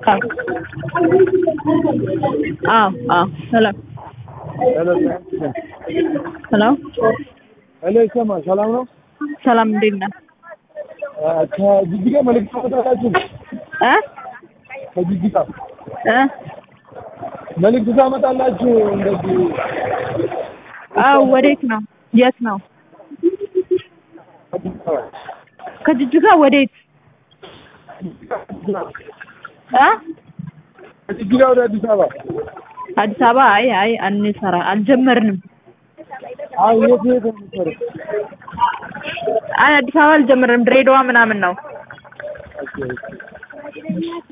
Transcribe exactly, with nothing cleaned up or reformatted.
አዎ አዎ ሰላም ሄሎ ሄሎ ይሰማል? ሰላም ነው? ሰላም እንዴት ነህ? ከጅጅጋ መልዕክት ታመጣላችሁ? እ ከጅጅጋ እ መልዕክት ታመጣላችሁ እንደዚህ? አዎ ወዴት ነው? የት ነው? ከጅጅጋ ወዴት? እ ከጅጅጋ ወደ አዲስ አበባ። አዲስ አበባ አይ አይ አንሰራ አልጀመርንም። አይ የት የት ነው የምትሰሩት? አይ አዲስ አበባ አልጀመርንም። ድሬዳዋ ምናምን ነው። ኦኬ